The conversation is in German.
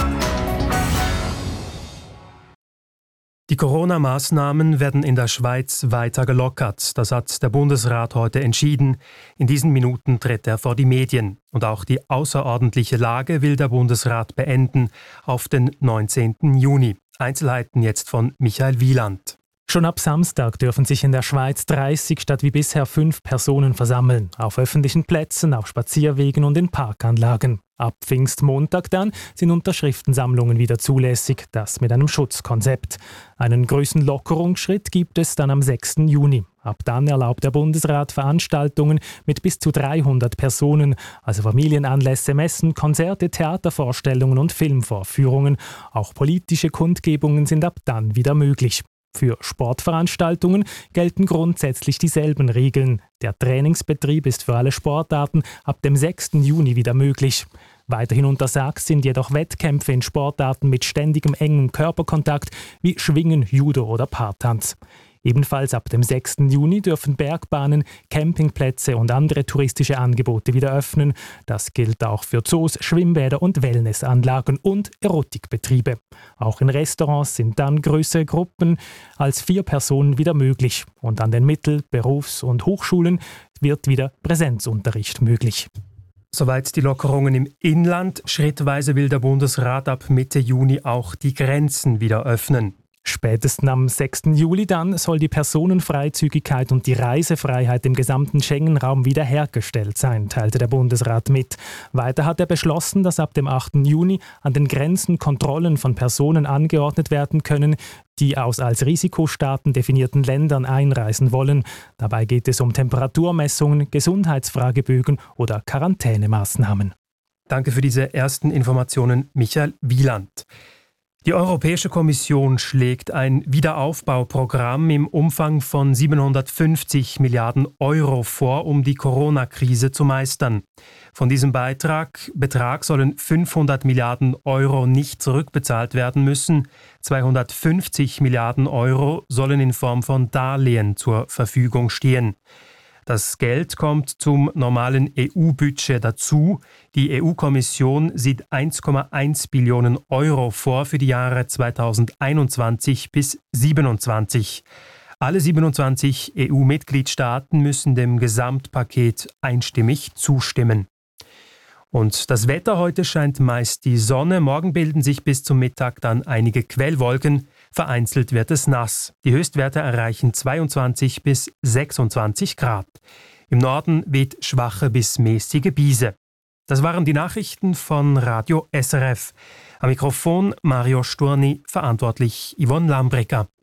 Die Corona-Maßnahmen werden in der Schweiz weiter gelockert. Das hat der Bundesrat heute entschieden. In diesen Minuten tritt er vor die Medien. Und auch die außerordentliche Lage will der Bundesrat beenden auf den 19. Juni. Einzelheiten jetzt von Michael Wieland. Schon ab Samstag dürfen sich in der Schweiz 30 statt wie bisher 5 Personen versammeln. Auf öffentlichen Plätzen, auf Spazierwegen und in Parkanlagen. Ab Pfingstmontag dann sind Unterschriftensammlungen wieder zulässig, das mit einem Schutzkonzept. Einen Größenlockerungsschritt gibt es dann am 6. Juni. Ab dann erlaubt der Bundesrat Veranstaltungen mit bis zu 300 Personen, also Familienanlässe, Messen, Konzerte, Theatervorstellungen und Filmvorführungen. Auch politische Kundgebungen sind ab dann wieder möglich. Für Sportveranstaltungen gelten grundsätzlich dieselben Regeln. Der Trainingsbetrieb ist für alle Sportarten ab dem 6. Juni wieder möglich. Weiterhin untersagt sind jedoch Wettkämpfe in Sportarten mit ständigem engem Körperkontakt wie Schwingen, Judo oder Paartanz. Ebenfalls ab dem 6. Juni dürfen Bergbahnen, Campingplätze und andere touristische Angebote wieder öffnen. Das gilt auch für Zoos, Schwimmbäder und Wellnessanlagen und Erotikbetriebe. Auch in Restaurants sind dann größere Gruppen als 4 Personen wieder möglich. Und an den Mittel-, Berufs- und Hochschulen wird wieder Präsenzunterricht möglich. Soweit die Lockerungen im Inland. Schrittweise will der Bundesrat ab Mitte Juni auch die Grenzen wieder öffnen. Spätestens am 6. Juli dann soll die Personenfreizügigkeit und die Reisefreiheit im gesamten Schengen-Raum wiederhergestellt sein, teilte der Bundesrat mit. Weiter hat er beschlossen, dass ab dem 8. Juni an den Grenzen Kontrollen von Personen angeordnet werden können, die aus als Risikostaaten definierten Ländern einreisen wollen. Dabei geht es um Temperaturmessungen, Gesundheitsfragebögen oder Quarantänemaßnahmen. Danke für diese ersten Informationen, Michael Wieland. Die Europäische Kommission schlägt ein Wiederaufbauprogramm im Umfang von 750 Milliarden Euro vor, um die Corona-Krise zu meistern. Von diesem Betrag sollen 500 Milliarden Euro nicht zurückbezahlt werden müssen. 250 Milliarden Euro sollen in Form von Darlehen zur Verfügung stehen. Das Geld kommt zum normalen EU-Budget dazu. Die EU-Kommission sieht 1,1 Billionen Euro vor für die Jahre 2021 bis 2027. Alle 27 EU-Mitgliedstaaten müssen dem Gesamtpaket einstimmig zustimmen. Und das Wetter: heute scheint meist die Sonne, morgen bilden sich bis zum Mittag dann einige Quellwolken. Vereinzelt wird es nass. Die Höchstwerte erreichen 22 bis 26 Grad. Im Norden weht schwache bis mäßige Brise. Das waren die Nachrichten von Radio SRF. Am Mikrofon Mario Sturni, verantwortlich Yvonne Lambrecker.